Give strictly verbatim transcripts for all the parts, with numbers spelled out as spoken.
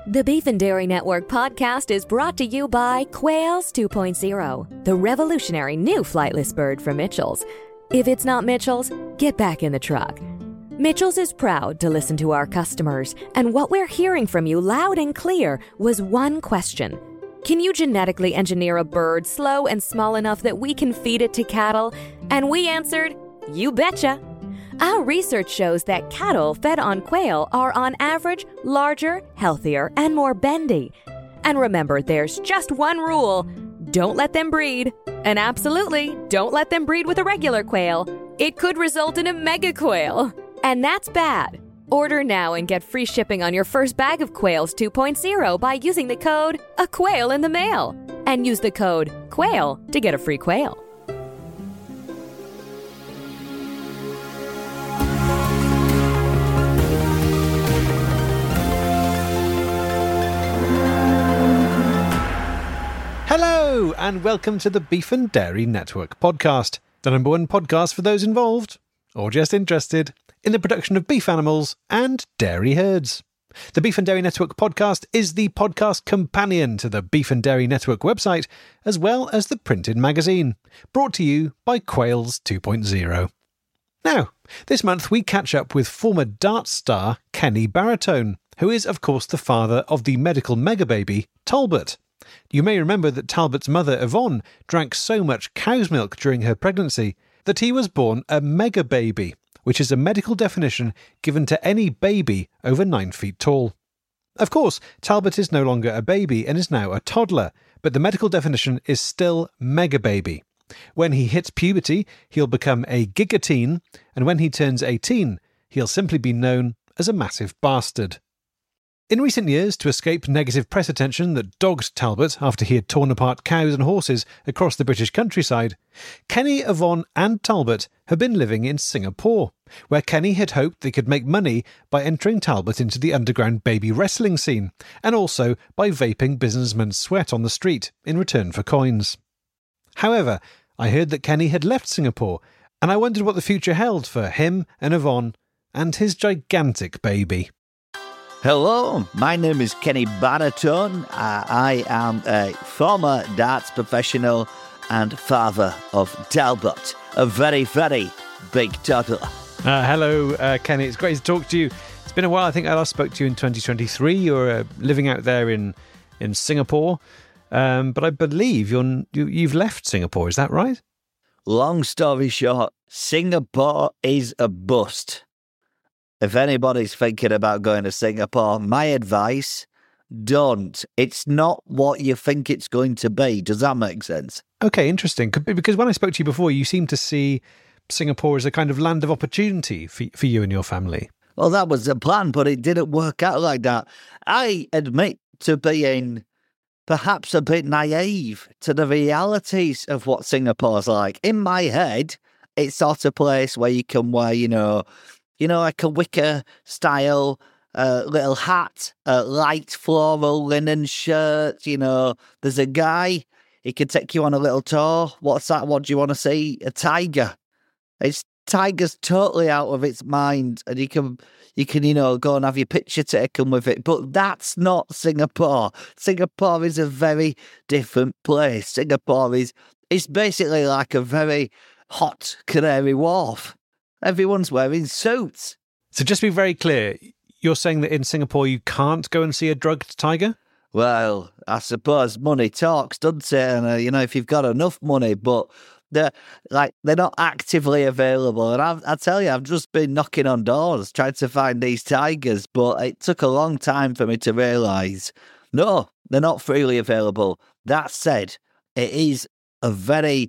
The Beef and Dairy Network podcast is brought to you by Quails two point oh, the revolutionary new flightless bird from Mitchell's. If it's not Mitchell's, get back in the truck. Mitchell's is proud to listen to our customers, and what we're hearing from you loud and clear was one question. Can you genetically engineer a bird slow and small enough that we can feed it to cattle? And we answered, you betcha. Our research shows that cattle fed on quail are on average larger, healthier, and more bendy. And remember, there's just one rule. Don't let them breed. And absolutely, don't let them breed with a regular quail. It could result in a mega quail. And that's bad. Order now and get free shipping on your first bag of Quails two point oh by using the code A Quail in the Mail. And use the code QUAIL to get a free quail. Hello, and welcome to the Beef and Dairy Network podcast, the number one podcast for those involved, or just interested, in the production of beef animals and dairy herds. The Beef and Dairy Network podcast is the podcast companion to the Beef and Dairy Network website, as well as the printed magazine, brought to you by Quails two point oh. Now, this month we catch up with former Darts star Kenny Baratone, who is, of course, the father of the medical megababy, Talbot. You may remember that Talbot's mother, Yvonne, drank so much cow's milk during her pregnancy that he was born a megababy, which is a medical definition given to any baby over nine feet tall. Of course, Talbot is no longer a baby and is now a toddler, but the medical definition is still megababy. When he hits puberty, he'll become a gigateen, and when he turns eighteen, he'll simply be known as a massive bastard. In recent years, to escape negative press attention that dogged Talbot after he had torn apart cows and horses across the British countryside, Kenny, Yvonne and Talbot have been living in Singapore, where Kenny had hoped they could make money by entering Talbot into the underground baby wrestling scene, and also by vaping businessmen's sweat on the street in return for coins. However, I heard that Kenny had left Singapore, and I wondered what the future held for him and Yvonne and his gigantic baby. Hello, my name is Kenny Baratone. Uh, I am a former darts professional and father of Talbot, a very, very big toddler. Uh, hello, uh, Kenny. It's great to talk to you. It's been a while. I think I last spoke to you in twenty twenty-three. You're uh, living out there in, in Singapore, um, but I believe you're, you, you've left Singapore. Is that right? Long story short, Singapore is a bust. If anybody's thinking about going to Singapore, my advice, don't. It's not what you think it's going to be. Does that make sense? Okay, interesting. Because when I spoke to you before, you seemed to see Singapore as a kind of land of opportunity for, for you and your family. Well, that was the plan, but it didn't work out like that. I admit to being perhaps a bit naive to the realities of what Singapore's like. In my head, it's sort of place where you can wear, you know... You know, like a wicker style uh, little hat, a light floral linen shirt. You know, there's a guy, he can take you on a little tour. What's that? What do you want to see? A tiger. It's tiger's totally out of its mind, and you can, you can, you know, go and have your picture taken with it. But that's not Singapore. Singapore is a very different place. Singapore is, it's basically like a very hot Canary Wharf. Everyone's wearing suits. So just to be very clear, you're saying that in Singapore you can't go and see a drugged tiger? Well, I suppose money talks, doesn't it? And, uh, you know, if you've got enough money, but they're, like, they're not actively available. And I've, I tell you, I've just been knocking on doors trying to find these tigers, but it took a long time for me to realise, no, they're not freely available. That said, it is a very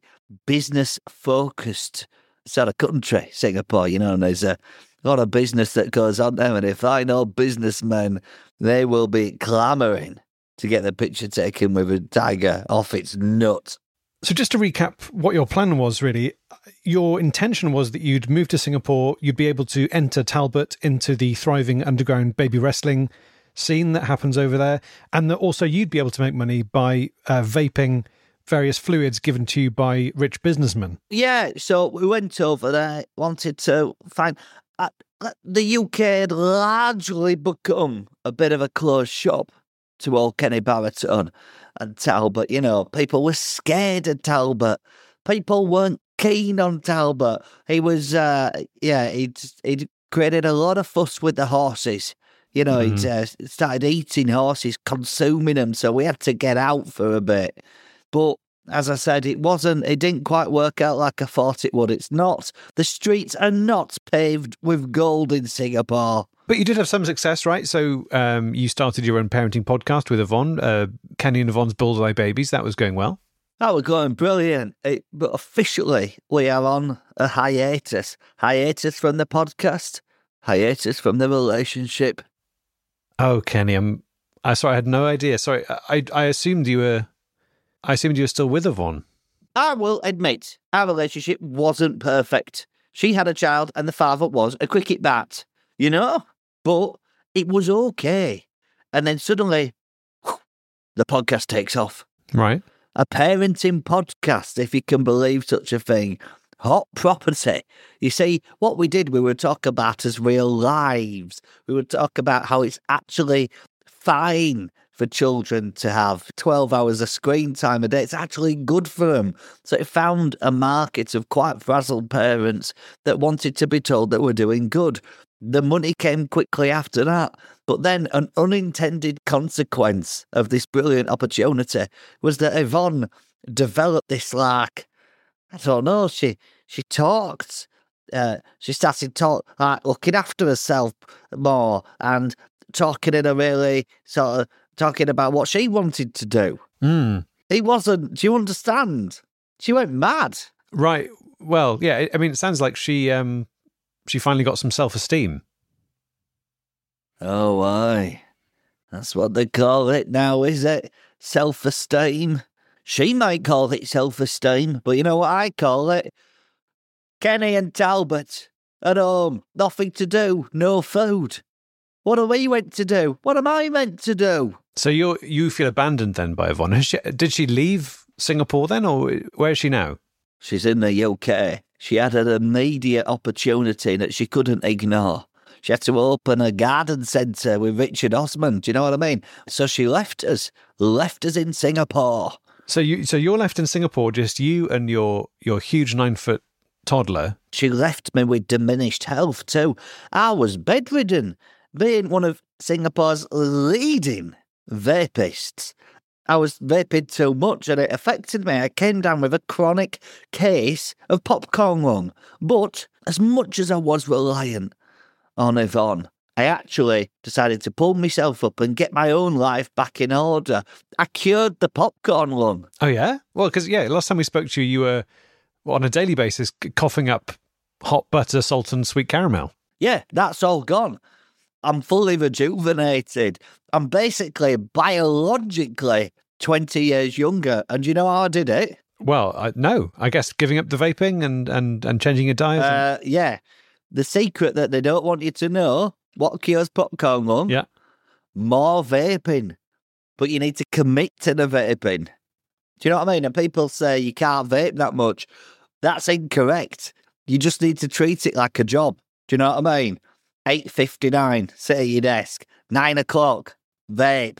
business-focused sort of country, Singapore, you know, and there's a lot of business that goes on there. And if I know businessmen, they will be clamouring to get the picture taken with a tiger off its nut. So just to recap what your plan was, really, your intention was that you'd move to Singapore, you'd be able to enter Talbot into the thriving underground baby wrestling scene that happens over there, and that also you'd be able to make money by uh, vaping various fluids given to you by rich businessmen. Yeah, so we went over there, wanted to find... Uh, the U K had largely become a bit of a closed shop to old Kenny Baritone and Talbot. You know, people were scared of Talbot. People weren't keen on Talbot. He was, uh, yeah, he'd, he'd created a lot of fuss with the horses. You know, mm. he'd uh, started eating horses, consuming them, so we had to get out for a bit. But as I said, it wasn't, it didn't quite work out like I thought it would. It's not. The streets are not paved with gold in Singapore. But you did have some success, right? So um, you started your own parenting podcast with Yvonne, uh, Kenny and Yvonne's Bullseye Babies. That was going well. That was going brilliant. It, but officially, we are on a hiatus. Hiatus from the podcast, hiatus from the relationship. Oh, Kenny, I'm I sorry, I had no idea. Sorry, I I assumed you were I assumed you were still with Yvonne. I will admit, our relationship wasn't perfect. She had a child and the father was a cricket bat, you know? But it was okay. And then suddenly, whew, the podcast takes off. Right. A parenting podcast, if you can believe such a thing. Hot property. You see, what we did, we would talk about as real lives. We would talk about how it's actually fine for children to have twelve hours of screen time a day. It's actually good for them. So it found a market of quite frazzled parents that wanted to be told that we're doing good. The money came quickly after that. But then an unintended consequence of this brilliant opportunity was that Yvonne developed this, like, I don't know, she she talked. Uh, she started talk, like, looking after herself more and talking in a really sort of, talking about what she wanted to do. Mm. It wasn't, do you understand? She went mad. Right. Well, yeah, I mean, it sounds like she um, she finally got some self-esteem. Oh, aye. That's what they call it now, is it? Self-esteem. She might call it self-esteem, but you know what I call it? Kenny and Talbot at home, nothing to do, no food. What are we meant to do? What am I meant to do? So you you feel abandoned then by Yvonne. Has she, did she leave Singapore then, or where is she now? She's in the U K. She had an immediate opportunity that she couldn't ignore. She had to open a garden centre with Richard Osman. Do you know what I mean? So she left us, left us in Singapore. So you so you're left in Singapore, just you and your your huge nine foot toddler. She left me with diminished health too. I was bedridden, being one of Singapore's leading vapists. I was vaping too much and it affected me. I came down with a chronic case of popcorn lung. But as much as I was reliant on Yvonne, I actually decided to pull myself up and get my own life back in order. I cured the popcorn lung. Oh, yeah? Well, because, yeah, last time we spoke to you, you were, well, on a daily basis, coughing up hot butter, salt and sweet caramel. Yeah, that's all gone. I'm fully rejuvenated. I'm basically biologically twenty years younger. And you know how I did it? Well, I, no. I guess giving up the vaping and, and, and changing your diet. Uh, and... Yeah. The secret that they don't want you to know, what cures popcorn lung? Yeah. More vaping. But you need to commit to the vaping. Do you know what I mean? And people say you can't vape that much. That's incorrect. You just need to treat it like a job. Do you know what I mean? eight fifty-nine, sit at your desk. nine o'clock, vape.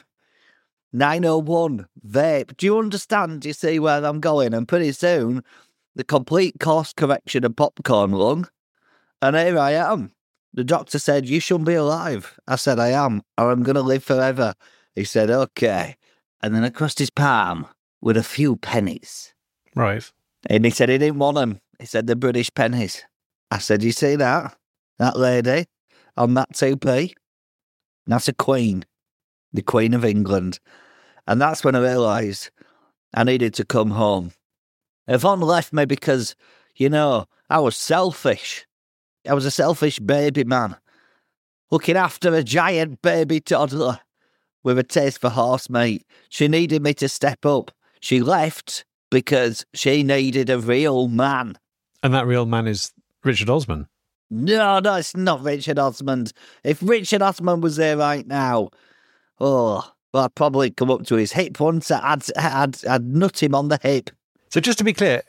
nine oh one, vape. Do you understand? Do you see where I'm going? And pretty soon, the complete course correction of popcorn lung. And here I am. The doctor said, you shouldn't be alive. I said, I am, or I'm going to live forever. He said, okay. And then across his palm with a few pennies. Right. And he said he didn't want them. He said, the British pennies. I said, you see that? That lady on that two p? That's a queen. The Queen of England. And that's when I realised I needed to come home. Yvonne left me because, you know, I was selfish. I was a selfish baby man, looking after a giant baby toddler with a taste for horse meat. She needed me to step up. She left because she needed a real man. And that real man is Richard Osman. No, no, it's not Richard Osmond. If Richard Osmond was there right now, oh, well, I'd probably come up to his hip once. I'd, I'd, I'd nut him on the hip. So just to be clear,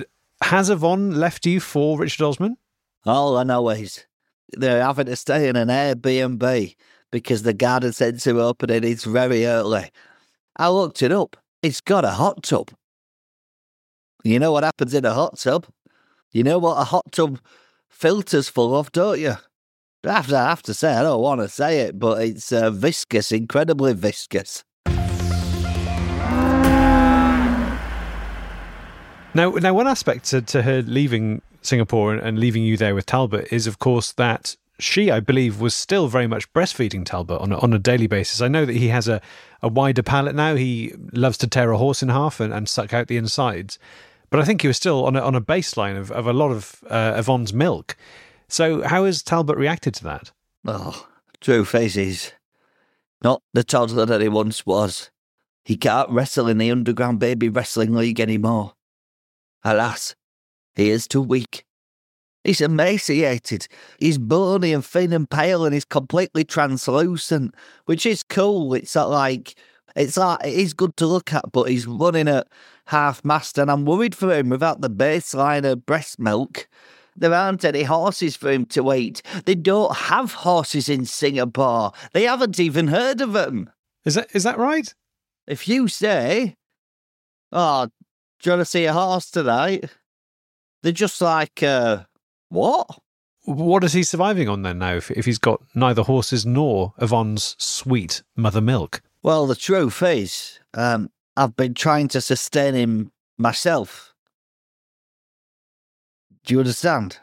has Yvonne left you for Richard Osman? All I know is they're having to stay in an Airbnb because the garden centre opening is very early. I looked it up. It's got a hot tub. You know what happens in a hot tub? You know what a hot tub filter's full of, don't you? I have to, I have to say, I don't want to say it, but it's uh, viscous, incredibly viscous. Now, now, one aspect to, to her leaving Singapore and, and leaving you there with Talbot is, of course, that she, I believe, was still very much breastfeeding Talbot on a, on a daily basis. I know that he has a, a wider palate now. He loves to tear a horse in half and, and suck out the insides. But I think he was still on a, on a baseline of, of a lot of uh, Yvonne's milk. So how has Talbot reacted to that? Oh, truth is, he's not the toddler that he once was. He can't wrestle in the Underground Baby Wrestling League anymore. Alas, he is too weak. He's emaciated. He's bony and thin and pale, and he's completely translucent, which is cool. It's not like it's like it is good to look at, but he's running at half mast, and I'm worried for him without the baseline of breast milk. There aren't any horses for him to eat. They don't have horses in Singapore. They haven't even heard of them. Is that is that right? If you say, "Oh, do you want to see a horse tonight?" They're just like, uh, what? What is he surviving on then now if, if he's got neither horses nor Yvonne's sweet mother milk? Well, the truth is, um, I've been trying to sustain him myself. Do you understand?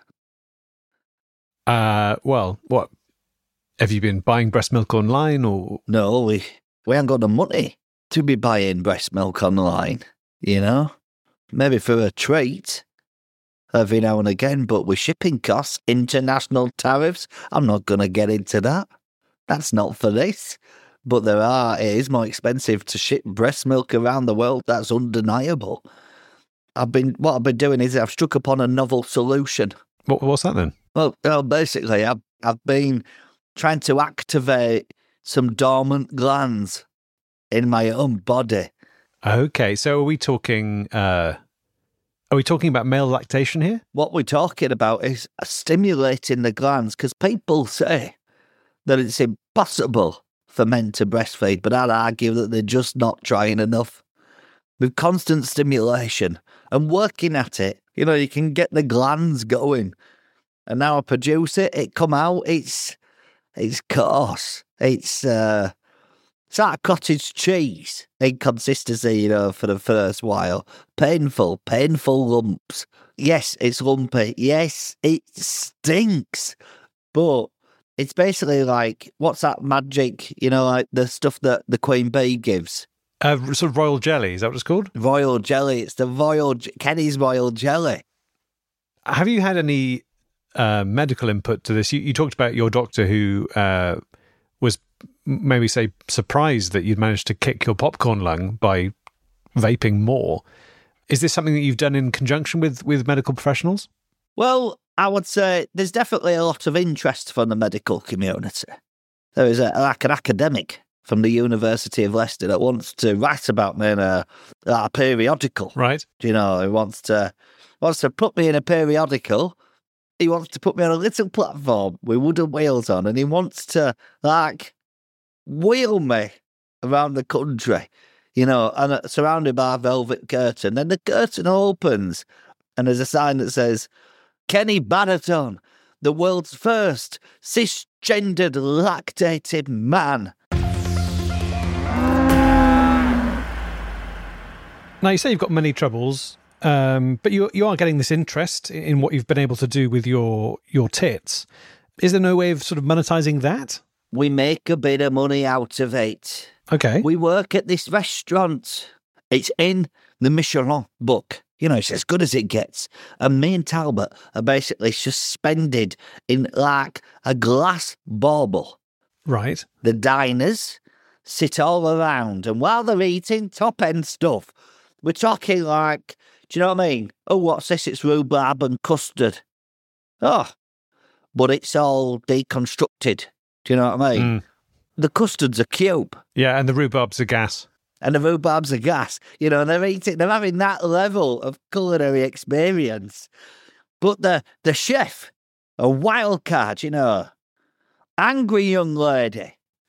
Uh, well, what? Have you been buying breast milk online or? No, we, we ain't got the money to be buying breast milk online, you know? Maybe for a treat every now and again, but with shipping costs, international tariffs, I'm not going to get into that. That's not for this. But there are, it is more expensive to ship breast milk around the world. That's undeniable. I've been, what I've been doing is I've struck upon a novel solution. What, what's that then? Well, well basically, I've, I've been trying to activate some dormant glands in my own body. Okay, so are we talking, uh, are we talking about male lactation here? What we're talking about is stimulating the glands, because people say that it's impossible for men to breastfeed, but I'd argue that they're just not trying enough. With constant stimulation and working at it, you know, you can get the glands going. And now I produce it, it come out, it's it's coarse. It's uh it's like cottage cheese in consistency, you know, for the first while. Painful, painful lumps. Yes, it's lumpy. Yes, it stinks. But it's basically like, what's that magic, you know, like the stuff that the Queen Bee gives? Uh, sort of royal jelly, is that what it's called? Royal jelly. It's the royal, Kenny's royal jelly. Have you had any uh, medical input to this? You, you talked about your doctor who uh, was maybe say surprised that you'd managed to kick your popcorn lung by vaping more. Is this something that you've done in conjunction with, with medical professionals? Well, I would say there's definitely a lot of interest from the medical community. There is a, like an academic from the University of Leicester that wants to write about me in a, a periodical. Right. You know, he wants to wants to put me in a periodical. He wants to put me on a little platform with wooden wheels on, and he wants to, like, wheel me around the country, you know, and uh, surrounded by a velvet curtain. Then the curtain opens, and there's a sign that says, Kenny Baraton, the world's first cisgendered lactated man. Now, you say you've got many troubles, um, but you you are getting this interest in what you've been able to do with your your tits. Is there no way of sort of monetizing that? We make a bit of money out of it. Okay. We work at this restaurant. It's in the Michelin book. You know, it's as good as it gets. And me and Talbot are basically suspended in like a glass bauble. Right. The diners sit all around, and while they're eating top-end stuff, we're talking like, do you know what I mean? Oh, what's this? It's rhubarb and custard. Oh, but it's all deconstructed. Do you know what I mean? Mm. The custard's a cube. Yeah, and the rhubarb's a gas. And the rhubarb's a gas. You know, they're eating, they're having that level of culinary experience. But the the chef, a wild card, you know, angry young lady,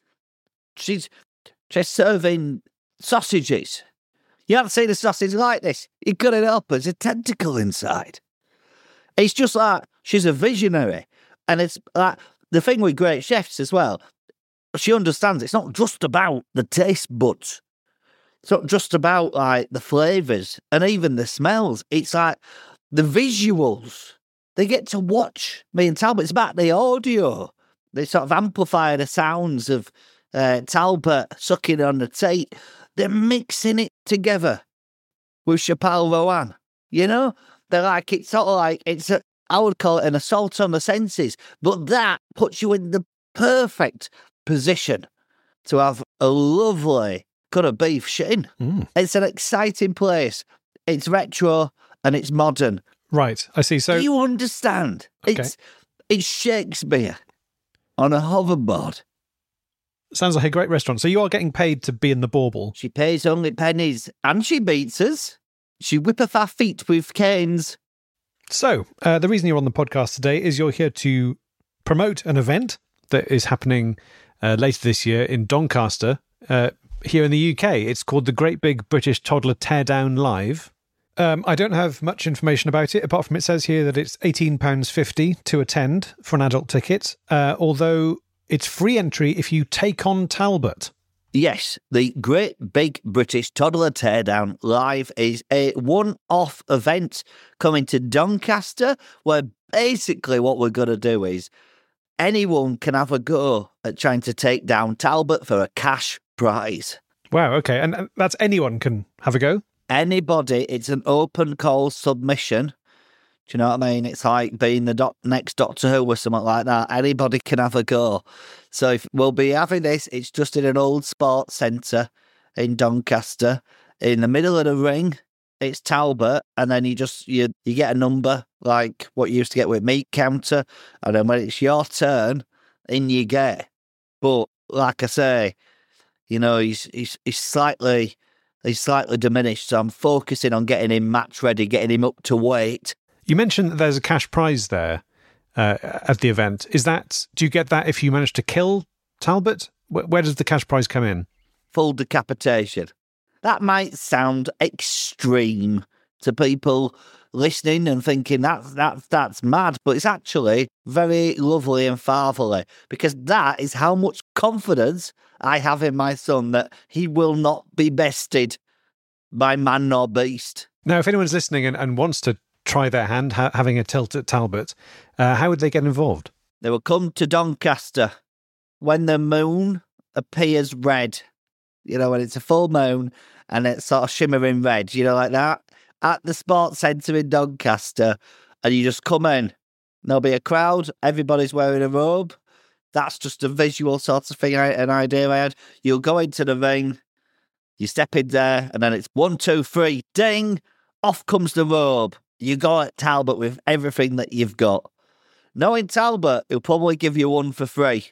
she's she's serving sausages. You haven't seen a sausage like this. You cut it up, there's a tentacle inside. It's just like she's a visionary. And it's like the thing with great chefs as well, she understands it's not just about the taste buds. It's not just about like the flavours and even the smells. It's like the visuals. They get to watch me and Talbot. It's about the audio. They sort of amplify the sounds of uh, Talbot sucking on the teat. They're mixing it together with Chappelle Rowan. You know? They're like, it's sort of like, it's a, I would call it an assault on the senses. But that puts you in the perfect position to have a lovely cut of beef shin. Mm. It's an exciting place. It's retro and it's modern. Right, I see. So do you understand? Okay. It's it's Shakespeare on a hoverboard. Sounds like a great restaurant. So you are getting paid to be in the bauble. She pays only pennies and she beats us. She whippeth our feet with canes. So uh, the reason you're on the podcast today is you're here to promote an event that is happening uh, later this year in Doncaster, uh, here in the U K. It's called the Great Big British Toddler Teardown Live. Um, I don't have much information about it, apart from it says here that it's eighteen pounds fifty to attend for an adult ticket, uh, although it's free entry if you take on Talbot. Yes, the Great Big British Toddler Teardown Live is a one-off event coming to Doncaster, where basically what we're going to do is anyone can have a go at trying to take down Talbot for a cash prize. Wow, okay, and, and that's anyone can have a go? Anybody. It's an open call submission. Do you know what I mean? It's like being the doc- next Doctor Who or something like that. Anybody can have a go. So if we'll be having this, it's just in an old sports centre in Doncaster. In the middle of the ring, it's Talbot, and then you just you you get a number like what you used to get with meat counter, and then when it's your turn, in you get. But like I say, you know, he's he's he's slightly he's slightly diminished, so I'm focusing on getting him match ready, getting him up to weight. You mentioned that there's a cash prize there uh, at the event. Is that, do you get that if you manage to kill Talbot? Where, where does the cash prize come in? Full decapitation. That might sound extreme to people listening and thinking that's, that's, that's mad, but it's actually very lovely and fatherly, because that is how much confidence I have in my son that he will not be bested by man nor beast. Now, if anyone's listening and, and wants to try their hand ha- having a tilt at Talbot, uh, how would they get involved? They will come to Doncaster when the moon appears red. You know, when it's a full moon and it's sort of shimmering red, you know, like that, at the sports centre in Doncaster, and you just come in. There'll be a crowd, everybody's wearing a robe. That's just a visual sort of thing, an idea I had. You'll go into the ring, you step in there, and then it's one, two, three, ding, off comes the robe. You go at Talbot with everything that you've got. Knowing Talbot, he'll probably give you one for free.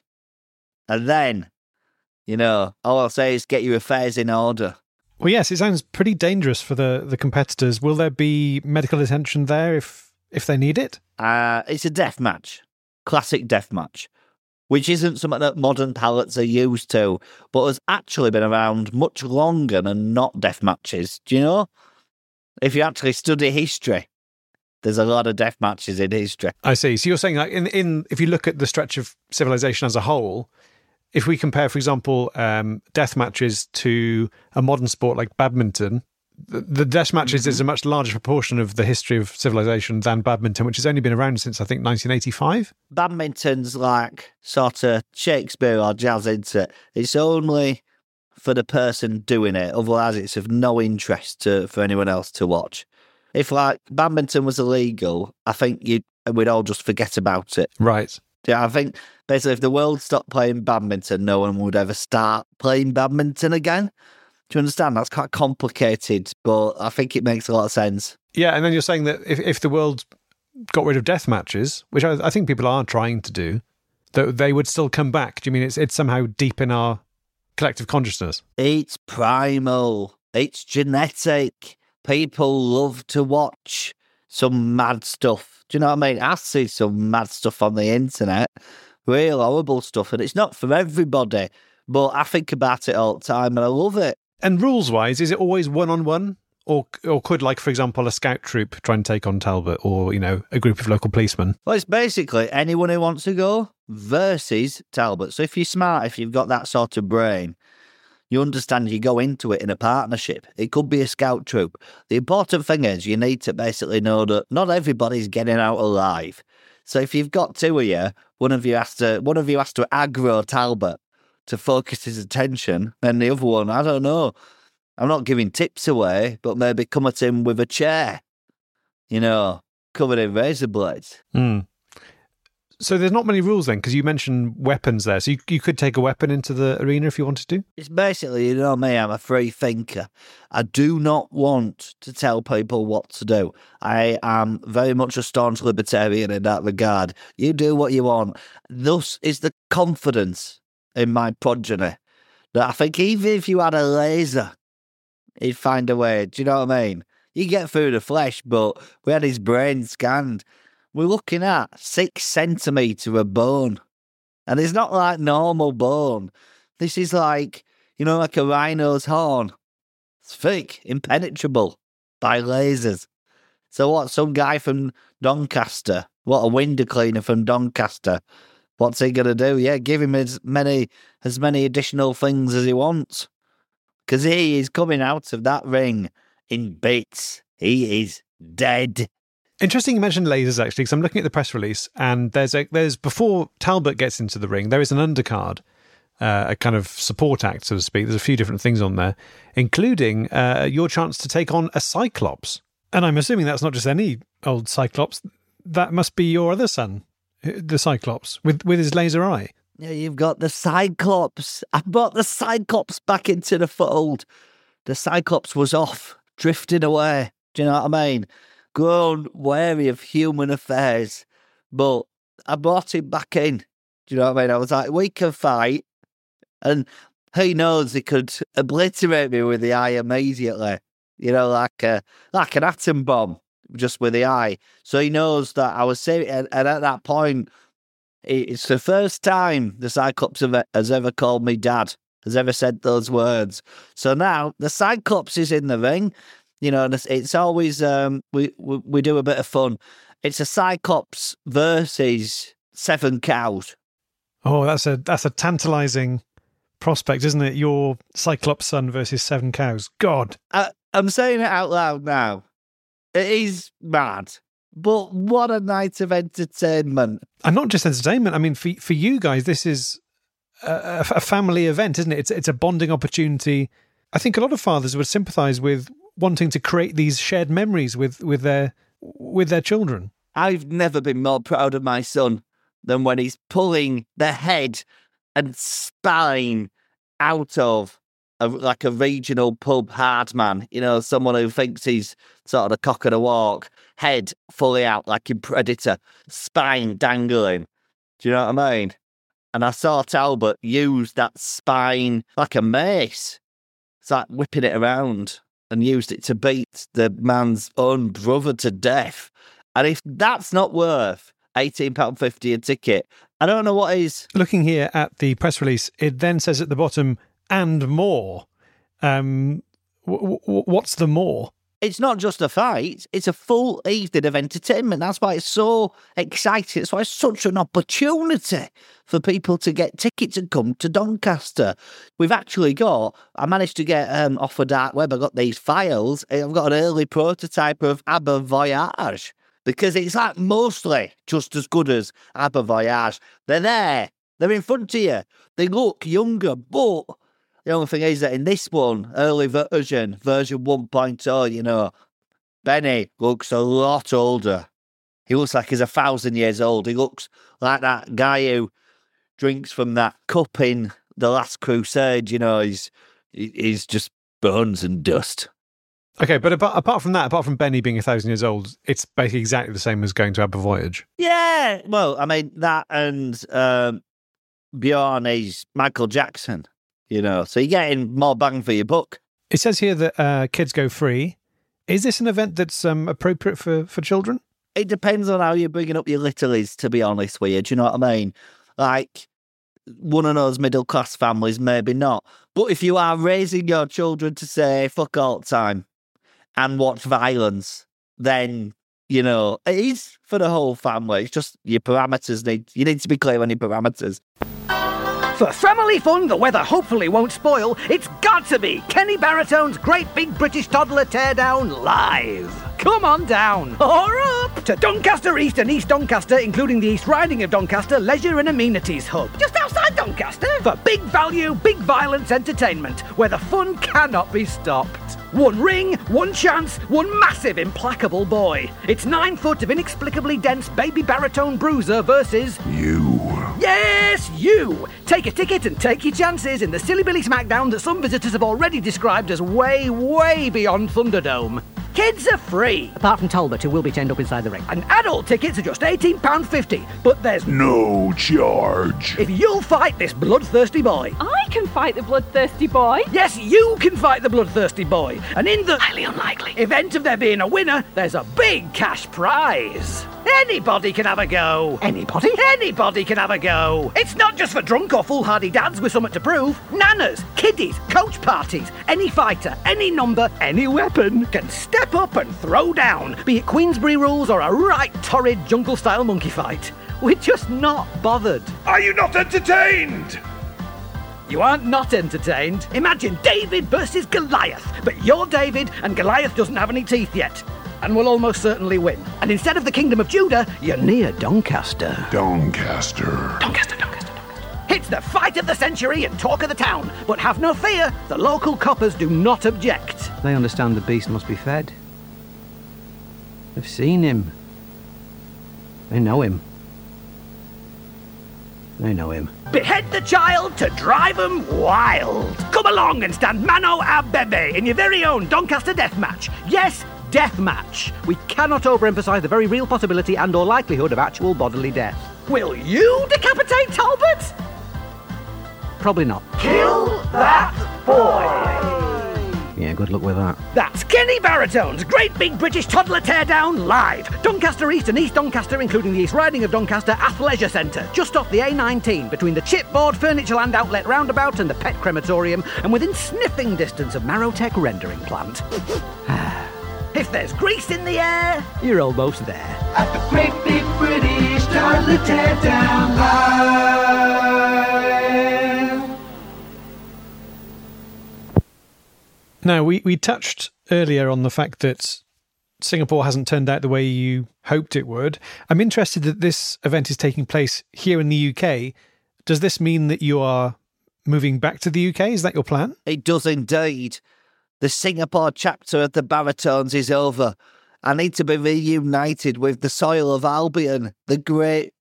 And then, you know, all I'll say is get your affairs in order. Well, yes, it sounds pretty dangerous for the, the competitors. Will there be medical attention there if, if they need it? Uh, it's a death match. Classic death match. Which isn't something that modern palates are used to, but has actually been around much longer than not death matches. Do you know? If you actually study history, there's a lot of death matches in history. I see. So you're saying, like, in, in if you look at the stretch of civilization as a whole, if we compare, for example, um, death matches to a modern sport like badminton, the, the death matches mm-hmm. is a much larger proportion of the history of civilization than badminton, which has only been around since, I think, nineteen eighty-five. Badminton's like sort of Shakespeare or jazz, isn't it? It's only for the person doing it, otherwise it's of no interest to for anyone else to watch. If, like, badminton was illegal, I think you'd, we'd all just forget about it. Right. Yeah, I think, basically, if the world stopped playing badminton, no one would ever start playing badminton again. Do you understand? That's quite complicated, but I think it makes a lot of sense. Yeah, and then you're saying that if, if the world got rid of death matches, which I, I think people are trying to do, that they would still come back. Do you mean it's it's somehow deep in our collective consciousness? It's primal. It's genetic. People love to watch some mad stuff. Do you know what I mean? I see some mad stuff on the internet, real horrible stuff, and it's not for everybody. But I think about it all the time and I love it. And rules-wise, is it always one-on-one? Or or could, like, for example, a scout troop try and take on Talbot, or, you know, a group of local policemen? Well, it's basically anyone who wants to go versus Talbot. So if you're smart, if you've got that sort of brain, you understand you go into it in a partnership. It could be a scout troop. The important thing is you need to basically know that not everybody's getting out alive. So if you've got two of you, one of you has to one of you has to aggro Talbot to focus his attention, and the other one, I don't know. I'm not giving tips away, but maybe come at him with a chair, you know, covered in razor blades. Mm. So there's not many rules then, because you mentioned weapons there. So you, you could take a weapon into the arena if you wanted to? It's basically, you know me, I'm a free thinker. I do not want to tell people what to do. I am very much a staunch libertarian in that regard. You do what you want. Thus is the confidence in my progeny that I think even if you had a laser, he'd find a way. Do you know what I mean? You get through the flesh, but we had his brain scanned. We're looking at six centimetre of bone. And it's not like normal bone. This is like, you know, like a rhino's horn. It's thick, impenetrable by lasers. So what, some guy from Doncaster, what, a window cleaner from Doncaster, what's he going to do? Yeah, give him as many as many additional things as he wants. Because he is coming out of that ring in bits. He is dead. Interesting you mentioned lasers, actually, because I'm looking at the press release, and there's a there's before Talbot gets into the ring, there is an undercard, uh, a kind of support act, so to speak. There's a few different things on there, including uh, your chance to take on a Cyclops. And I'm assuming that's not just any old Cyclops. That must be your other son, the Cyclops, with, with his laser eye. Yeah, you've got the Cyclops. I brought the Cyclops back into the fold. The Cyclops was off, drifting away. Do you know what I mean? Grown wary of human affairs. But I brought him back in. Do you know what I mean? I was like, we can fight. And he knows he could obliterate me with the eye immediately. You know, like a, like an atom bomb, just with the eye. So he knows that I was serious. And, and at that point, it's the first time the Cyclops has ever called me dad, has ever said those words. So now the Cyclops is in the ring. You know, and it's, it's always, um, we, we we do a bit of fun. It's a Cyclops versus seven cows. Oh, that's a that's a tantalising prospect, isn't it? Your Cyclops son versus seven cows. God. I, I'm saying it out loud now. It is mad. But what a night of entertainment. And not just entertainment. I mean, for for you guys, this is a, a family event, isn't it? It's, it's a bonding opportunity. I think a lot of fathers would sympathise with wanting to create these shared memories with, with their with their children. I've never been more proud of my son than when he's pulling the head and spine out of a, like a regional pub hard man, you know, someone who thinks he's sort of the cock of the walk, head fully out like in Predator, spine dangling. Do you know what I mean? And I saw Talbot use that spine like a mace. It's like whipping it around and used it to beat the man's own brother to death. And if that's not worth eighteen pounds fifty a ticket, I don't know what is. Looking here at the press release, it then says at the bottom, and more. Um, w- w- what's the more? It's not just a fight, it's a full evening of entertainment. That's why it's so exciting. That's why it's such an opportunity for people to get tickets and come to Doncaster. We've actually got, I managed to get um, off a dark web, I got these files. I've got an early prototype of Aber Voyage, because it's like mostly just as good as Aber Voyage. They're there, they're in front of you, they look younger, but the only thing is that in this one, early version, version one point oh, you know, Benny looks a lot older. He looks like he's a thousand years old. He looks like that guy who drinks from that cup in The Last Crusade, you know, he's he's just bones and dust. Okay, but apart, apart from that, apart from Benny being a thousand years old, it's basically exactly the same as going to Aber Voyage. Yeah, well, I mean, that and um, Bjorn is Michael Jackson. You know, so you're getting more bang for your buck. It says here that uh, kids go free. Is this an event that's um, appropriate for, for children? It depends on how you're bringing up your littlies, to be honest with you. Do you know what I mean? Like, one of those middle-class families, maybe not. But if you are raising your children to say fuck all the time and watch violence, then, you know, it is for the whole family. It's just your parameters need, you need to be clear on your parameters. For family fun the weather hopefully won't spoil, it's got to be Kenny Baratone's Great Big British Toddler Teardown live. Come on down, or up, to Doncaster East and East Doncaster, including the East Riding of Doncaster Leisure and Amenities Hub, just outside Doncaster, for big value, big violence entertainment, where the fun cannot be stopped. One ring, one chance, one massive implacable boy. It's nine foot of inexplicably dense baby baritone bruiser versus... You. Yes, you! Take a ticket and take your chances in the Silly Billy Smackdown that some visitors have already described as way, way beyond Thunderdome. Kids are free. Apart from Talbot, who will be chained up inside the ring. And adult tickets are just eighteen pounds fifty, but there's no charge. If you'll fight this bloodthirsty boy. I can fight the bloodthirsty boy. Yes, you can fight the bloodthirsty boy. And in the highly unlikely event of there being a winner, there's a big cash prize. Anybody can have a go. Anybody? Anybody can have a go. It's not just for drunk or foolhardy dads with something to prove. Nanas, kiddies, coach parties, any fighter, any number, any weapon can step up and throw down, be it Queensberry rules or a right torrid jungle-style monkey fight. We're just not bothered. Are you not entertained? You aren't not entertained. Imagine David versus Goliath, but you're David and Goliath doesn't have any teeth yet. And will almost certainly win. And instead of the Kingdom of Judah, you're near Doncaster. Doncaster. Doncaster, Doncaster, Doncaster. It's the fight of the century and talk of the town. But have no fear, the local coppers do not object. They understand the beast must be fed. They've seen him. They know him. They know him. Behead the child to drive them wild. Come along and stand mano a bebe in your very own Doncaster death match. Yes, death match. We cannot overemphasize the very real possibility and or likelihood of actual bodily death. Will you decapitate Talbot? Probably not. Kill that boy. Yeah, good luck with that. That's Kenny Baratone's Great Big British Toddler Teardown live. Doncaster East and East Doncaster, including the East Riding of Doncaster Athleisure Centre, just off the A nineteen, between the Chipboard Furnitureland Outlet roundabout and the Pet Crematorium, and within sniffing distance of Marrowtech Rendering Plant. If there's grease in the air, you're almost there. At the Great Big British Toddler Teardown live. Now, we, we touched earlier on the fact that Singapore hasn't turned out the way you hoped it would. I'm interested that this event is taking place here in the U K. Does this mean that you are moving back to the U K? Is that your plan? It does indeed. The Singapore chapter of the Baratones is over. I need to be reunited with the soil of Albion, the great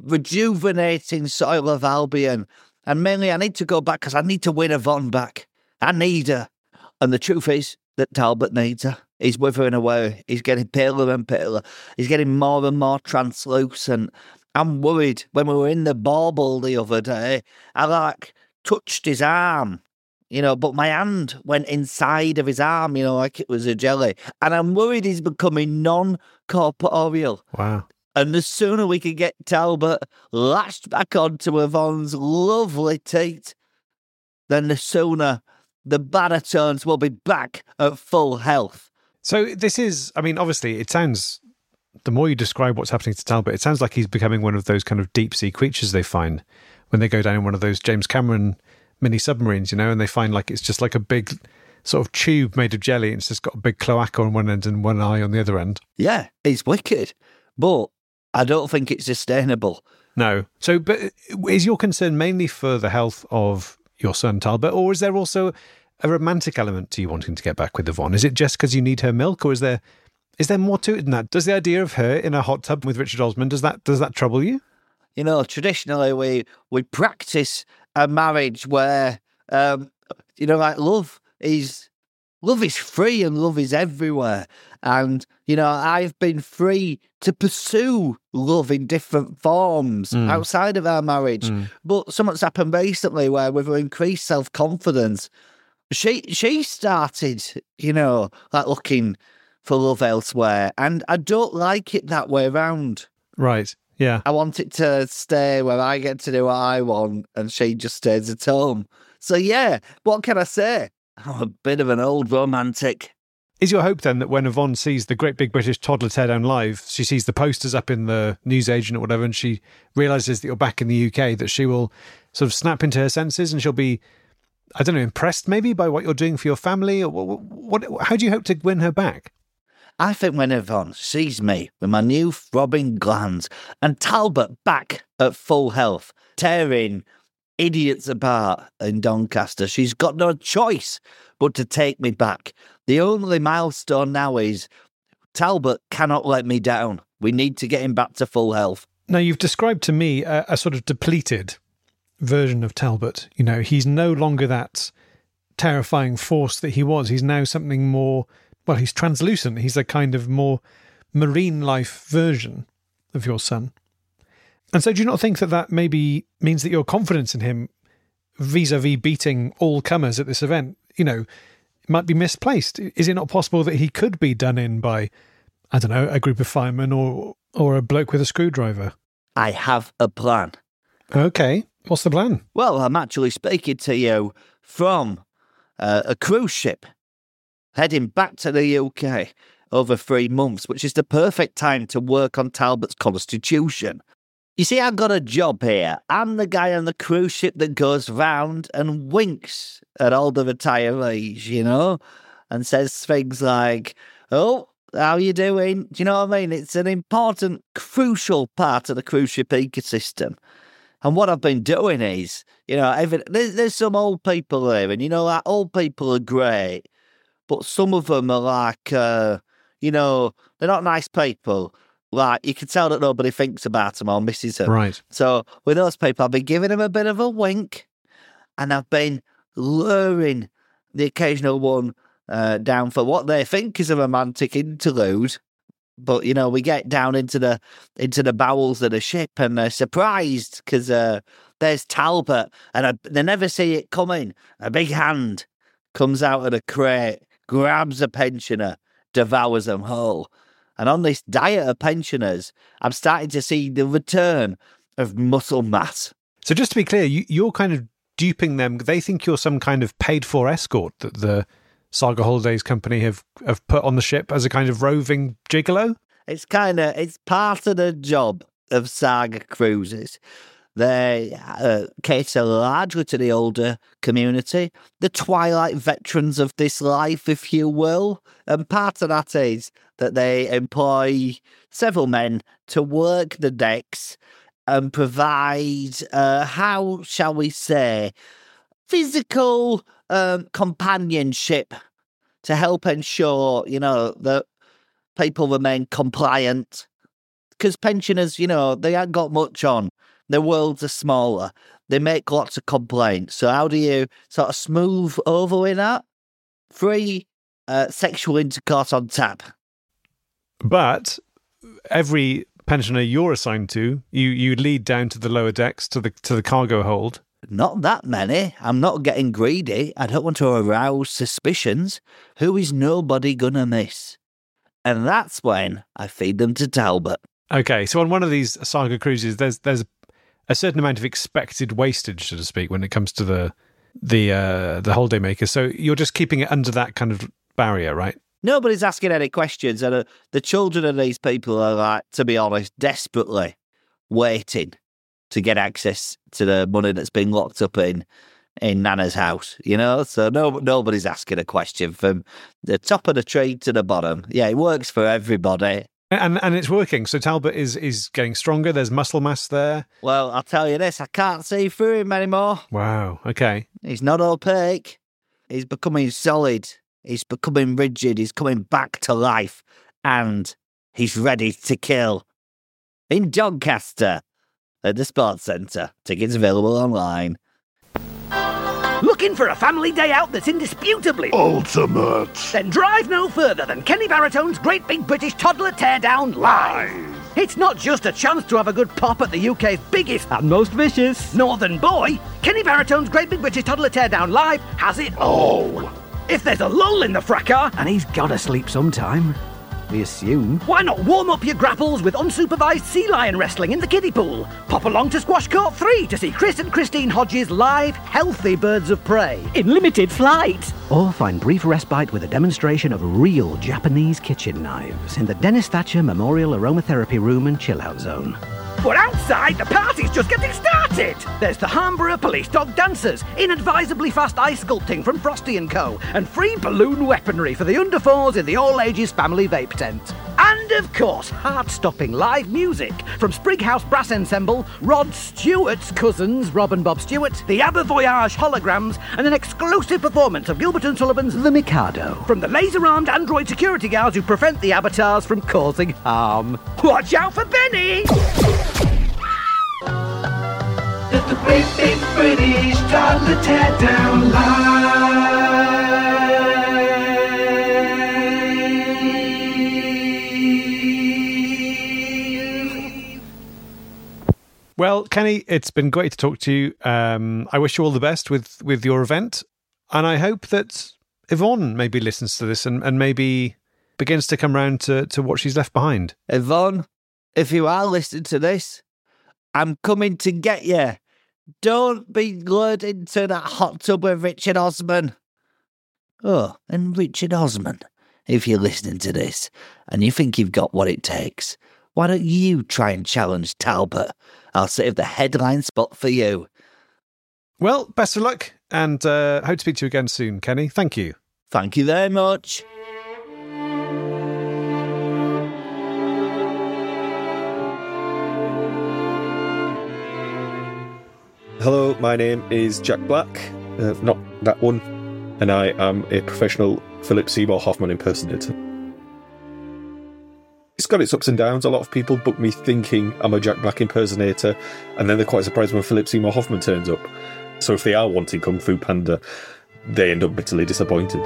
rejuvenating soil of Albion. And mainly I need to go back because I need to win Yvonne back. I need her. And the truth is that Talbot needs her. He's withering away. He's getting paler and paler. He's getting more and more translucent. I'm worried. When we were in the bauble the other day, I like touched his arm, you know, but my hand went inside of his arm, you know, like it was a jelly. And I'm worried he's becoming non-corporeal. Wow. And the sooner we can get Talbot lashed back onto Yvonne's lovely teat, then the sooner the Baratones will be back at full health. So this is, I mean, obviously it sounds, the more you describe what's happening to Talbot, it sounds like he's becoming one of those kind of deep sea creatures they find when they go down in one of those James Cameron mini submarines, you know, and they find like it's just like a big sort of tube made of jelly and it's just got a big cloaca on one end and one eye on the other end. Yeah, it's wicked, but I don't think it's sustainable. No. So, but is your concern mainly for the health of your son Talbot, or is there also a romantic element to you wanting to get back with Yvonne? Is it just because you need her milk, or is there is there more to it than that? Does the idea of her in a hot tub with Richard Osman, does that does that trouble you? You know, traditionally we we practice a marriage where um, you know, like love is love is free and love is everywhere. And, you know, I've been free to pursue love in different forms mm. outside of our marriage. Mm. But something's happened recently where with her increased self-confidence, she she started, you know, like looking for love elsewhere. And I don't like it that way round. Right. Yeah. I want it to stay where I get to do what I want and she just stays at home. So, yeah, what can I say? I'm a bit of an old romantic. Is your hope then that when Yvonne sees the Great Big British Toddler Teardown live, she sees the posters up in the newsagent or whatever, and she realises that you're back in the U K, that she will sort of snap into her senses and she'll be, I don't know, impressed maybe by what you're doing for your family? Or what, what, how do you hope to win her back? I think when Yvonne sees me with my new throbbing glands and Talbot back at full health, tearing idiots apart in Doncaster, she's got no choice but to take me back. The only milestone now is Talbot cannot let me down. We need to get him back to full health. Now, you've described to me a, a sort of depleted version of Talbot. You know, he's no longer that terrifying force that he was. He's now something more, well, he's translucent. He's a kind of more marine life version of your son. And so do you not think that that maybe means that your confidence in him vis-a-vis beating all comers at this event, you know, might be misplaced? Is it not possible that he could be done in by, I don't know, a group of firemen or or a bloke with a screwdriver? I have a plan. Okay. What's the plan? Well, I'm actually speaking to you from uh, a cruise ship heading back to the U K over three months, which is the perfect time to work on Talbot's constitution. You see, I've got a job here. I'm the guy on the cruise ship that goes round and winks at all the retirees, you know, and says things like, oh, how you doing? Do you know what I mean? It's an important, crucial part of the cruise ship ecosystem. And what I've been doing is, you know, every, there's, there's some old people there, and, you know, like, old people are great, but some of them are like, uh, you know, they're not nice people. Like, you can tell that nobody thinks about them or misses them. Right. So with those people, I've been giving them a bit of a wink, and I've been luring the occasional one uh, down for what they think is a romantic interlude. But, you know, we get down into the into the bowels of the ship, and they're surprised because uh, there's Talbot, and I, they never see it coming. A big hand comes out of the crate, grabs a pensioner, devours them whole. And on this diet of pensioners, I'm starting to see the return of muscle mass. So just to be clear, you, you're kind of duping them. They think you're some kind of paid-for escort that the Saga Holidays company have, have put on the ship as a kind of roving gigolo? It's kind of, it's part of the job of Saga Cruises. They uh, cater largely to the older community, the twilight veterans of this life, if you will. And part of that is that they employ several men to work the decks and provide, uh, how shall we say, physical um, companionship to help ensure, you know, that people remain compliant. Because pensioners, you know, they haven't got much on. Their worlds are smaller. They make lots of complaints. So how do you sort of smooth over with that? Free uh, sexual intercourse on tap. But every pensioner you're assigned to, you, you lead down to the lower decks, to the to the cargo hold. Not that many. I'm not getting greedy. I don't want to arouse suspicions. Who is nobody gonna miss? And that's when I feed them to Talbot. Okay, so on one of these Saga cruises, there's there's a certain amount of expected wastage, so to speak, when it comes to the the uh, the holiday makers. So you're just keeping it under that kind of barrier, right? Nobody's asking any questions, and uh, the children of these people are, like, to be honest, desperately waiting to get access to the money that's been locked up in in Nana's house, you know? So no, nobody's asking a question from the top of the tree to the bottom. Yeah, it works for everybody. And and it's working. So Talbot is, is getting stronger. There's muscle mass there. Well, I'll tell you this, I can't see through him anymore. Wow, okay. He's not opaque. He's becoming solid. He's becoming rigid. He's coming back to life. And he's ready to kill. In Doncaster, at the Sports Centre. Tickets available online. Looking for a family day out that's indisputably ultimate? Then drive no further than Kenny Baratone's Great Big British Toddler Teardown Live. It's not just a chance to have a good pop at the U K's biggest And most vicious. northern boy. Kenny Baratone's Great Big British Toddler Teardown Live has it all. If there's a lull in the fracas, And he's gotta sleep sometime. we assume. Why not warm up your grapples with unsupervised sea lion wrestling in the kiddie pool? Pop along to Squash Court three to see Chris and Christine Hodges' live, healthy birds of prey in limited flight. Or find brief respite with a demonstration of real Japanese kitchen knives in the Dennis Thatcher Memorial Aromatherapy Room and Chill Out Zone. But outside, the party's just getting started! There's the Harmborough Police Dog Dancers, inadvisably fast ice sculpting from Frosty and Co, and free balloon weaponry for the under fours in the all-ages family vape tent. And of course, heart-stopping live music from Sprighouse Brass Ensemble, Rod Stewart's cousins, Rob and Bob Stewart, the ABBA Voyage holograms, and an exclusive performance of Gilbert and Sullivan's The Mikado from the laser-armed android security guards who prevent the avatars from causing harm. Watch out for Benny! The Great Big British Toddler Teardown Live. Well, Kenny, it's been great to talk to you. Um, I wish you all the best with, with your event. And I hope that Yvonne maybe listens to this and, and maybe begins to come round to, to what she's left behind. Yvonne, if you are listening to this, I'm coming to get you. Don't be lured into that hot tub with Richard Osman. Oh, and Richard Osman, if you're listening to this and you think you've got what it takes, why don't you try and challenge Talbot? I'll save the headline spot for you. Well, best of luck, and uh, hope to speak to you again soon, Kenny. Thank you. Thank you very much. Hello, my name is Jack Black, uh, not that one, and I am a professional Philip Seymour Hoffman impersonator. It's got its ups and downs. A lot of people book me thinking I'm a Jack Black impersonator, and then they're quite surprised when Philip Seymour Hoffman turns up. So if they are wanting Kung Fu Panda, they end up bitterly disappointed.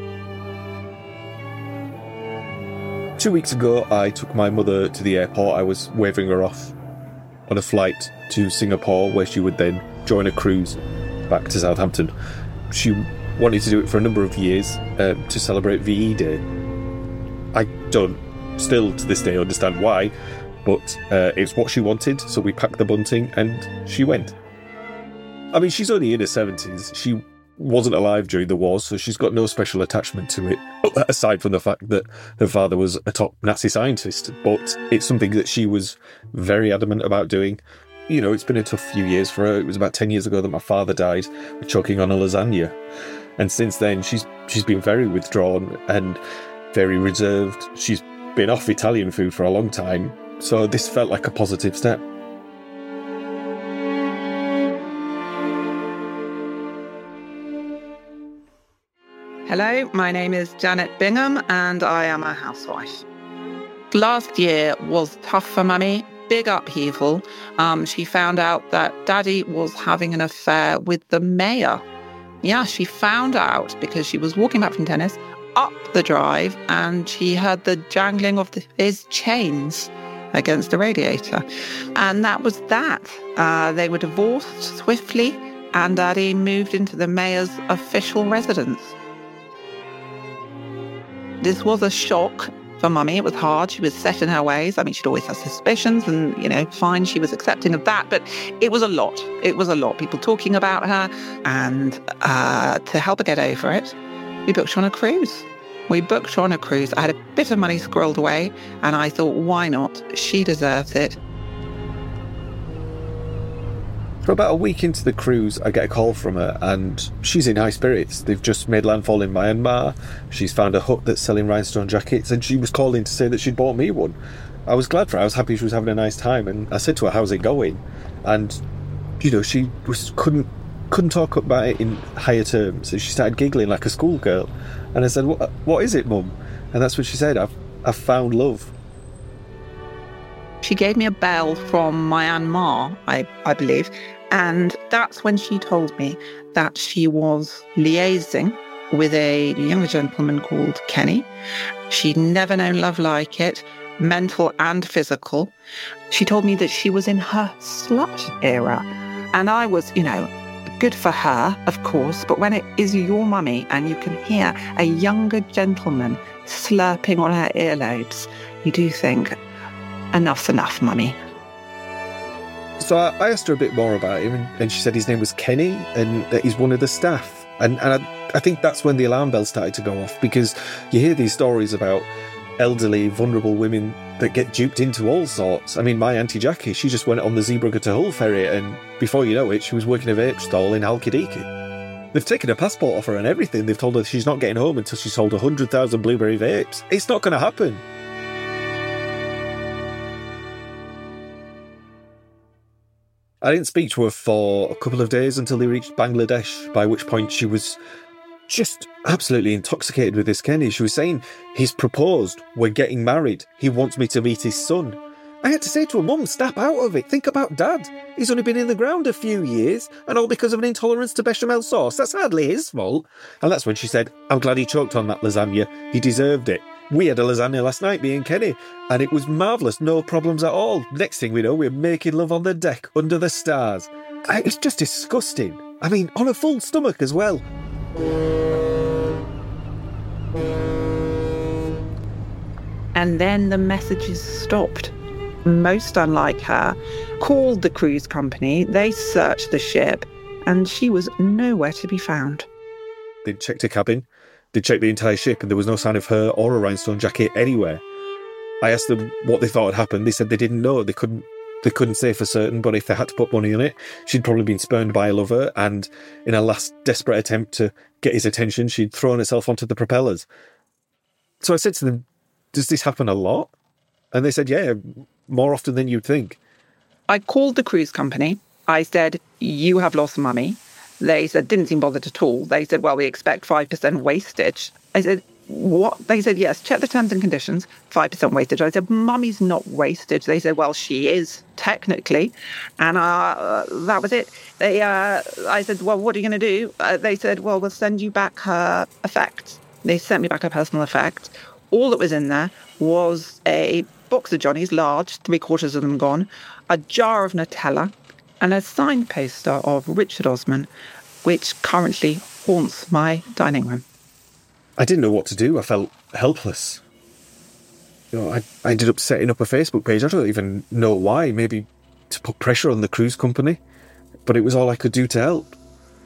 Two weeks ago, I took my mother to the airport. I was waving her off on a flight to Singapore, where she would then join a cruise back to Southampton. She wanted to do it for a number of years uh, to celebrate V E Day. I don't still to this day understand why, but uh, it's what she wanted, so we packed the bunting and she went. I mean, she's only in her seventies. She wasn't alive during the war, so she's got no special attachment to it, aside from the fact that her father was a top Nazi scientist. But it's something that she was very adamant about doing. You know, it's been a tough few years for her. It was about ten years ago that my father died, choking on a lasagna. And since then, she's she's been very withdrawn and very reserved. She's been off Italian food for a long time, so this felt like a positive step. Hello, my name is Janet Bingham and I am a housewife. Last year was tough for Mummy, big upheaval. Um, she found out that Daddy was having an affair with the mayor. Yeah, she found out because she was walking back from tennis up the drive and she heard the jangling of the, his chains against the radiator. And that was that. Uh, they were divorced swiftly and Daddy moved into the mayor's official residence. This was a shock for Mummy. It was hard. She was set in her ways. I mean, she'd always had suspicions and, you know, fine, she was accepting of that. But it was a lot. It was a lot. People talking about her. And uh, to help her get over it, we booked her on a cruise. We booked her on a cruise. I had a bit of money squirreled away. And I thought, why not? She deserves it. For about a week into the cruise, I get a call from her, and she's in high spirits. They've just made landfall in Myanmar. She's found a hut that's selling rhinestone jackets, and she was calling to say that she'd bought me one. I was glad for her. I was happy she was having a nice time, and I said to her, "How's it going?" And, you know, she was couldn't couldn't talk about it in higher terms, so she started giggling like a schoolgirl. And I said, "What? What is it, Mum?" And that's what she said. I've I've found love. She gave me a bell from Myanmar, I, I believe, and that's when she told me that she was liaising with a younger gentleman called Kenny. She'd never known love like it, mental and physical. She told me that she was in her slut era. And I was, you know, good for her, of course, but when it is your mummy and you can hear a younger gentleman slurping on her earlobes, you do think, enough's enough, mummy. So I, I asked her a bit more about him, and, and she said his name was Kenny, and that he's one of the staff. And, and I, I think that's when the alarm bells started to go off, because you hear these stories about elderly, vulnerable women that get duped into all sorts. I mean, my Auntie Jackie, she just went on the Zeebrugge to Hull ferry, and before you know it, she was working a vape stall in Halkidiki. They've taken her passport off her and everything. They've told her she's not getting home until she's sold one hundred thousand blueberry vapes. It's not going to happen. I didn't speak to her for a couple of days until they reached Bangladesh, by which point she was just absolutely intoxicated with this Kenny. She was saying, he's proposed, we're getting married, he wants me to meet his son. I had to say to her, Mum, snap out of it, think about Dad. He's only been in the ground a few years, and all because of an intolerance to bechamel sauce. That's hardly his fault. And that's when she said, I'm glad he choked on that lasagna, he deserved it. We had a lasagna last night, me and Kenny, and it was marvellous, no problems at all. Next thing we know, we're making love on the deck, under the stars. It's just disgusting. I mean, on a full stomach as well. And then the messages stopped. Most unlike her, called the cruise company, they searched the ship, and she was nowhere to be found. They checked her cabin, they checked the entire ship, and there was no sign of her or a rhinestone jacket anywhere. I asked them what they thought had happened. They said they didn't know. They couldn't They couldn't say for certain, but if they had to put money on it, she'd probably been spurned by a lover, and in a last desperate attempt to get his attention, she'd thrown herself onto the propellers. So I said to them, does this happen a lot? And they said, yeah, more often than you'd think. I called the cruise company. I said, you have lost mummy. They said, didn't seem bothered at all. They said, well, we expect five percent wastage. I said, what? They said, yes, check the terms and conditions, five percent wastage. I said, mummy's not wastage. They said, well, she is, technically. And uh, that was it. They, uh, I said, well, what are you going to do? Uh, they said, well, we'll send you back her effects. They sent me back her personal effects. All that was in there was a box of Johnny's, large, three quarters of them gone, a jar of Nutella, and a signed poster of Richard Osman, which currently haunts my dining room. I didn't know what to do. I felt helpless. You know, I, I ended up setting up a Facebook page. I don't even know why. Maybe to put pressure on the cruise company. But it was all I could do to help.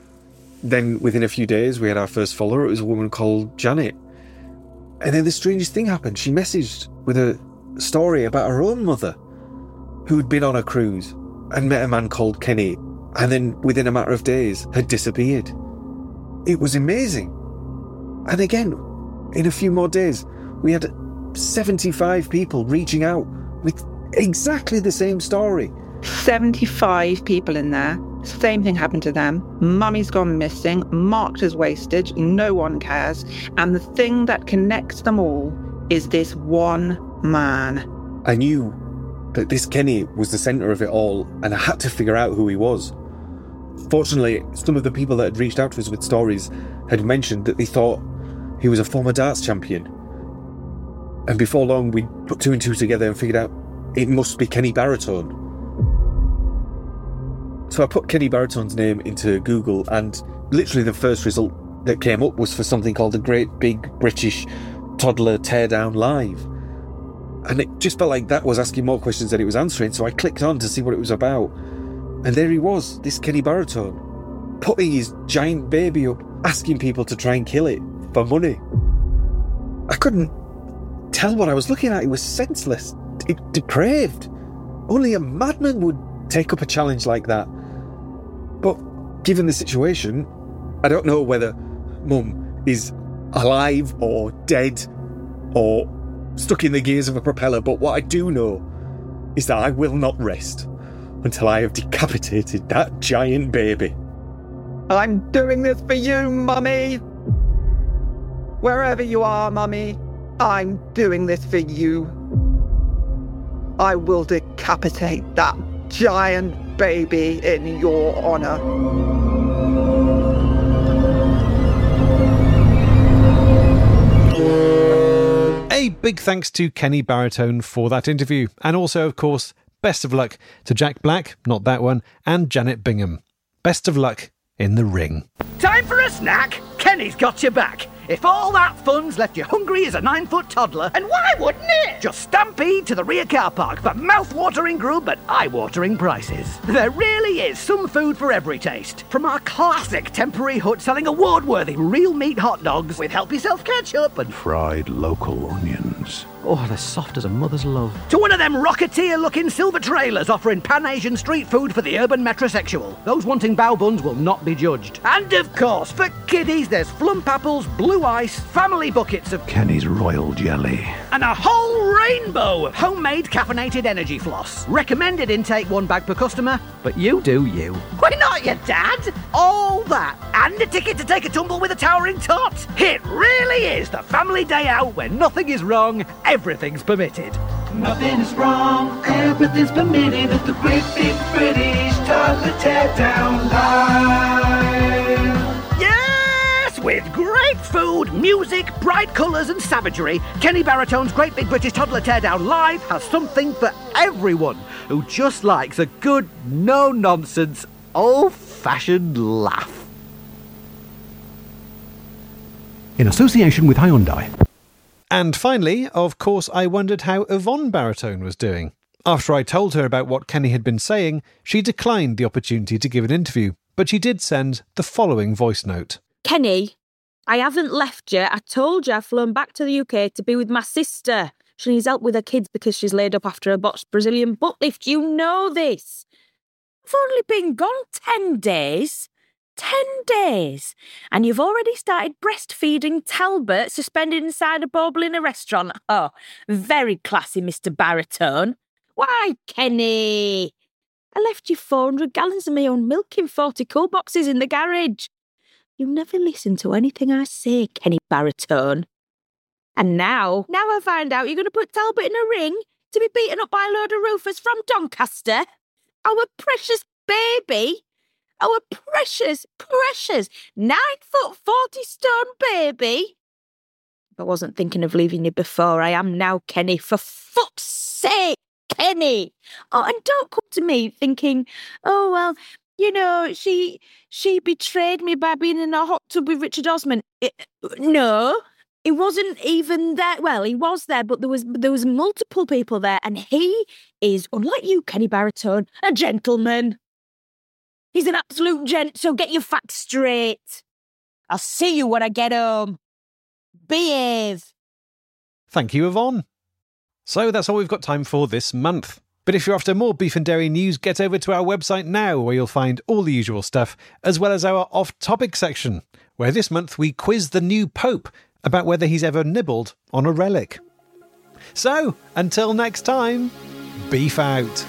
Then, within a few days, we had our first follower. It was a woman called Janet. And then the strangest thing happened. She messaged with a story about her own mother, who'd been on a cruise and met a man called Kenny, and then, within a matter of days, had disappeared. It was amazing. And again, in a few more days, we had seventy-five people reaching out with exactly the same story. seventy-five people in there. Same thing happened to them. Mummy's gone missing, marked as wastage, no one cares. And the thing that connects them all is this one man. I knew that this Kenny was the centre of it all, and I had to figure out who he was. Fortunately, some of the people that had reached out to us with stories had mentioned that they thought he was a former darts champion. And before long, we put two and two together and figured out it must be Kenny Baritone. So I put Kenny Baritone's name into Google, and literally the first result that came up was for something called the Great Big British Toddler Teardown Live. And it just felt like that was asking more questions than it was answering, so I clicked on to see what it was about. And there he was, this Kenny Baritone, putting his giant baby up, asking people to try and kill it for money. I couldn't tell what I was looking at. It was senseless, de- depraved. Only a madman would take up a challenge like that. But given the situation, I don't know whether Mum is alive or dead or stuck in the gears of a propeller, but what I do know is that I will not rest until I have decapitated that giant baby. I'm doing this for you, Mummy. Wherever you are, Mummy, I'm doing this for you. I will decapitate that giant baby in your honour. A big thanks to Kenny Baritone for that interview, and also, of course, best of luck to Jack Black, not that one, and Janet Bingham. Best of luck in the ring. Time for a snack? Kenny's got your back. If all that fun's left you hungry as a nine-foot toddler, and why wouldn't it? Just stampede to the rear car park for mouth-watering grub at eye-watering prices. There really is some food for every taste. From our classic temporary hut selling award-worthy real meat hot dogs with help-yourself ketchup and fried local onions. Oh, they're soft as a mother's love. To one of them rocketeer-looking silver trailers offering Pan-Asian street food for the urban metrosexual. Those wanting bao buns will not be judged. And of course, for kiddies, there's flump apples, blue ice, family buckets of Kenny's Royal Jelly, and a whole rainbow of homemade caffeinated energy floss. Recommended intake one bag per customer, but you do you. Why not your dad? All that, and a ticket to take a tumble with a towering tot. It really is the family day out where nothing is wrong, everything's permitted. Nothing is wrong, everything's permitted at the Great Big British Toddler Teardown Live. Yes, with great food, music, bright colours and savagery, Kenny Baratone's Great Big British Toddler Teardown Live has something for everyone who just likes a good, no-nonsense, old-fashioned laugh. In association with Hyundai. And finally, of course, I wondered how Yvonne Baratone was doing. After I told her about what Kenny had been saying, she declined the opportunity to give an interview, but she did send the following voice note. Kenny, I haven't left you. I told you I've flown back to the U K to be with my sister. She needs help with her kids because she's laid up after a botched Brazilian butt lift. You know this. I've only been gone ten days. Ten days. And you've already started breastfeeding Talbot suspended inside a bauble in a restaurant. Oh, very classy, Mister Baratone. Why, Kenny? I left you four hundred gallons of my own milk in forty cool boxes in the garage. You never listen to anything I say, Kenny Baratone. And now, now I find out you're going to put Talbot in a ring to be beaten up by a load of roofers from Doncaster. Our precious baby. Our precious, precious nine foot forty stone baby. If I wasn't thinking of leaving you before, I am now, Kenny. For fuck's sake, Kenny. Oh, and don't come to me thinking, oh, well, you know, she she betrayed me by being in a hot tub with Richard Osman. It, no, he wasn't even there. Well, he was there, but there was there was multiple people there, and he is, unlike you, Kenny Baratone, a gentleman. He's an absolute gent, so get your facts straight. I'll see you when I get home. Behave. Thank you, Yvonne. So that's all we've got time for this month. But if you're after more beef and dairy news, get over to our website now, where you'll find all the usual stuff, as well as our off-topic section, where this month we quiz the new Pope about whether he's ever nibbled on a relic. So, until next time, beef out.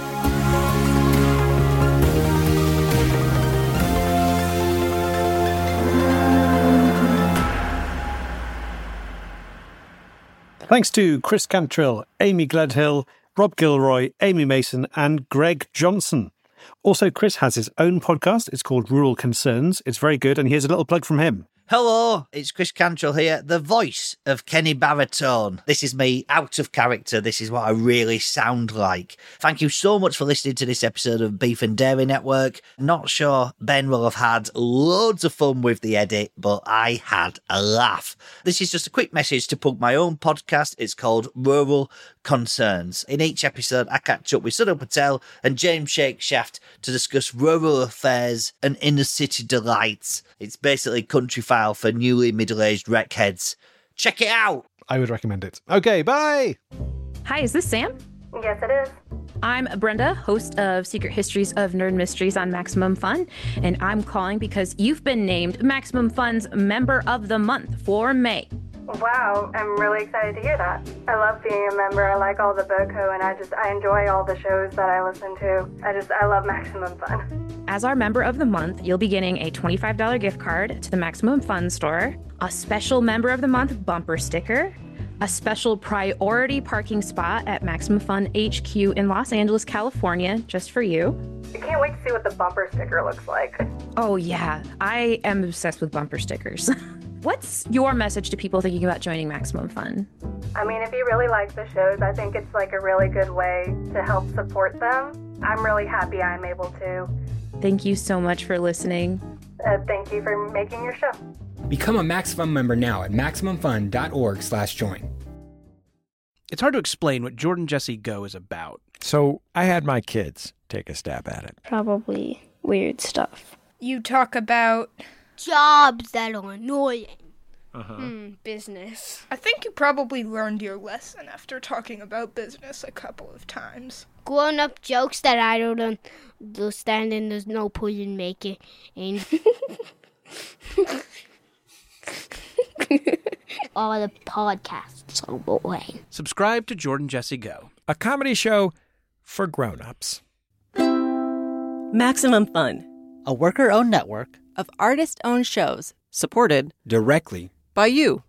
Thanks to Chris Cantrill, Amy Gledhill, Rob Gilroy, Amy Mason and Greg Johnson. Also, Chris has his own podcast. It's called Rural Concerns. It's very good, and here's a little plug from him. Hello, it's Chris Cantrill here, the voice of Kenny Baratone. This is me out of character. This is what I really sound like. Thank you so much for listening to this episode of Beef and Dairy Network. Not sure Ben will have had loads of fun with the edit, but I had a laugh. This is just a quick message to plug my own podcast. It's called Rural Concerns. In each episode, I catch up with Sunil Patel and James Shakeshaft to discuss rural affairs and inner city delights. It's basically country file for newly middle-aged wreckheads. Check it out! I would recommend it. Okay, bye! Hi, is this Sam? Yes, it is. I'm Brenda, host of Secret Histories of Nerd Mysteries on Maximum Fun, and I'm calling because you've been named Maximum Fun's Member of the Month for May. Wow, I'm really excited to hear that. I love being a member. I like all the BoCo, and I just, I enjoy all the shows that I listen to. I just, I love Maximum Fun. As our Member of the Month, you'll be getting a twenty-five dollars gift card to the Maximum Fun store, a special Member of the Month bumper sticker, a special priority parking spot at Maximum Fun H Q in Los Angeles, California, just for you. I can't wait to see what the bumper sticker looks like. Oh yeah, I am obsessed with bumper stickers. What's your message to people thinking about joining Maximum Fun? I mean, if you really like the shows, I think it's like a really good way to help support them. I'm really happy I'm able to. Thank you so much for listening. Uh, thank you for making your show. Become a MaxFun member now at MaximumFun.org slash join. It's hard to explain what Jordan Jesse Go is about. So I had my kids take a stab at it. Probably weird stuff. You talk about jobs that are annoying. Uh-huh. Hmm, business. I think you probably learned your lesson after talking about business a couple of times. Grown-up jokes that I don't understand and there's no point in making. And all the podcasts are boring. Subscribe to Jordan Jesse Go, a comedy show for grown-ups. Maximum Fun, a worker-owned network of artist-owned shows supported directly by you.